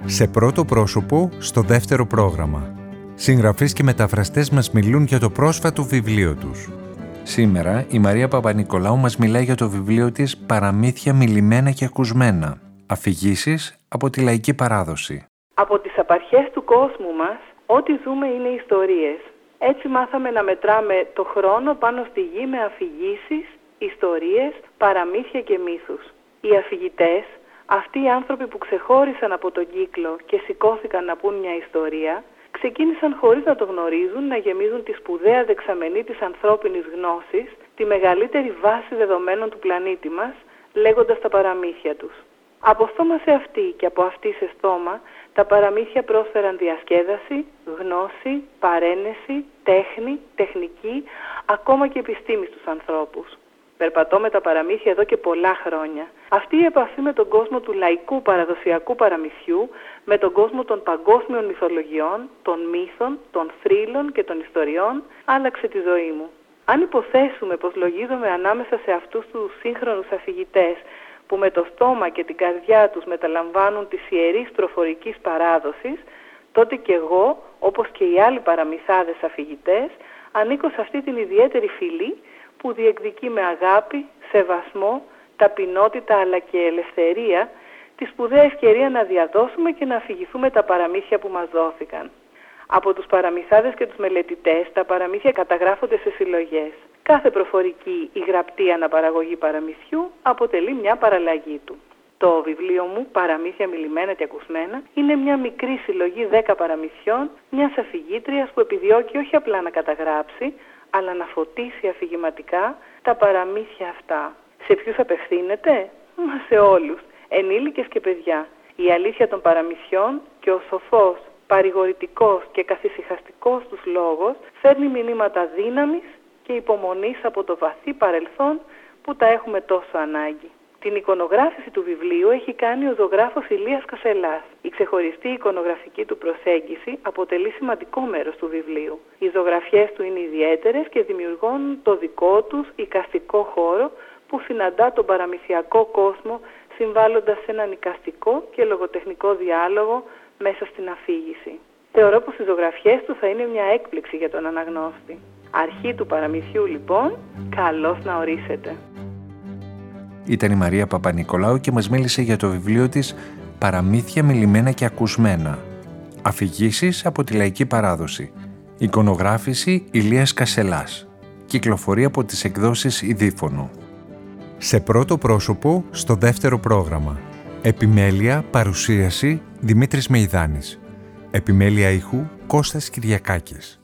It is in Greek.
Σε πρώτο πρόσωπο, στο δεύτερο πρόγραμμα. Συγγραφείς και μεταφραστές μας μιλούν για το πρόσφατο βιβλίο τους. Σήμερα η Μαρία Παπανικολάου μας μιλάει για το βιβλίο της «Παραμύθια μιλημένα και ακουσμένα. Αφηγήσεις από τη λαϊκή παράδοση». Από τις απαρχές του κόσμου μας, ό,τι ζούμε είναι ιστορίες. Έτσι μάθαμε να μετράμε το χρόνο πάνω στη γη με αφηγήσεις, ιστορίες, παραμύθια και μύθους. Οι αφηγητές, αυτοί οι άνθρωποι που ξεχώρισαν από τον κύκλο και σηκώθηκαν να πούν μια ιστορία, ξεκίνησαν χωρίς να το γνωρίζουν να γεμίζουν τη σπουδαία δεξαμενή της ανθρώπινης γνώσης, τη μεγαλύτερη βάση δεδομένων του πλανήτη μας, λέγοντας τα παραμύθια τους. Από στόμα σε αυτή και από αυτή σε στόμα, τα παραμύθια πρόσφεραν διασκέδαση, γνώση, παρένεση, τέχνη, τεχνική, ακόμα και επιστήμη στους ανθρώπους. Περπατώ με τα παραμύθια εδώ και πολλά χρόνια. Αυτή η επαφή με τον κόσμο του λαϊκού παραδοσιακού παραμυθιού, με τον κόσμο των παγκόσμιων μυθολογιών, των μύθων, των θρύλων και των ιστοριών, άλλαξε τη ζωή μου. Αν υποθέσουμε πως λογίζομαι ανάμεσα σε αυτούς τους σύγχρονους αφηγητές, που με το στόμα και την καρδιά τους μεταλαμβάνουν της ιερής προφορικής παράδοσης, τότε και εγώ, όπως και οι άλλοι παραμυθάδες αφηγητές, ανήκω σε αυτή την ιδιαίτερη φυλή που διεκδικεί με αγάπη, σεβασμό, ταπεινότητα αλλά και ελευθερία τη σπουδαία ευκαιρία να διαδώσουμε και να αφηγηθούμε τα παραμύθια που μας δόθηκαν. Από τους παραμυθάδες και τους μελετητές, τα παραμύθια καταγράφονται σε συλλογές. Κάθε προφορική ή γραπτή αναπαραγωγή παραμυθιού αποτελεί μια παραλλαγή του. Το βιβλίο μου, «Παραμύθια μιλημένα και ακουσμένα», είναι μια μικρή συλλογή 10 παραμυθιών μιας αφηγήτριας που επιδιώκει όχι απλά να καταγράψει, αλλά να φωτίσει αφηγηματικά τα παραμύθια αυτά. Σε ποιους απευθύνεται? Μα σε όλους, ενήλικες και παιδιά. Η αλήθεια των παραμυθιών και ο σοφός, παρηγορητικός και καθησυχαστικός τους λόγος φέρνει μηνύματα δύναμης και υπομονής από το βαθύ παρελθόν που τα έχουμε τόσο ανάγκη. Την εικονογράφηση του βιβλίου έχει κάνει ο ζωγράφος Ηλίας Κασελάς. Η ξεχωριστή εικονογραφική του προσέγγιση αποτελεί σημαντικό μέρος του βιβλίου. Οι ζωγραφιές του είναι ιδιαίτερες και δημιουργούν το δικό τους εικαστικό χώρο που συναντά τον παραμυθιακό κόσμο, συμβάλλοντας σε έναν εικαστικό και λογοτεχνικό διάλογο μέσα στην αφήγηση. Θεωρώ πως οι ζωγραφιές του θα είναι μια έκπληξη για τον αναγνώστη. Αρχή του παραμυθιού λοιπόν, καλώς να ορίσετε. Ήταν η Μαρία Παπανικολάου και μας μίλησε για το βιβλίο της «Παραμύθια μιλημένα και ακουσμένα. Αφηγήσεις από τη λαϊκή παράδοση». Εικονογράφηση Ηλίας Κασελάς. Κυκλοφορεί από τις εκδόσεις Ιδίφωνο. Σε πρώτο πρόσωπο, στο δεύτερο πρόγραμμα. Επιμέλεια, παρουσίαση Δημήτρης Μεϊδάνης. Επιμέλεια ήχου Κώστας Κυριακάκης.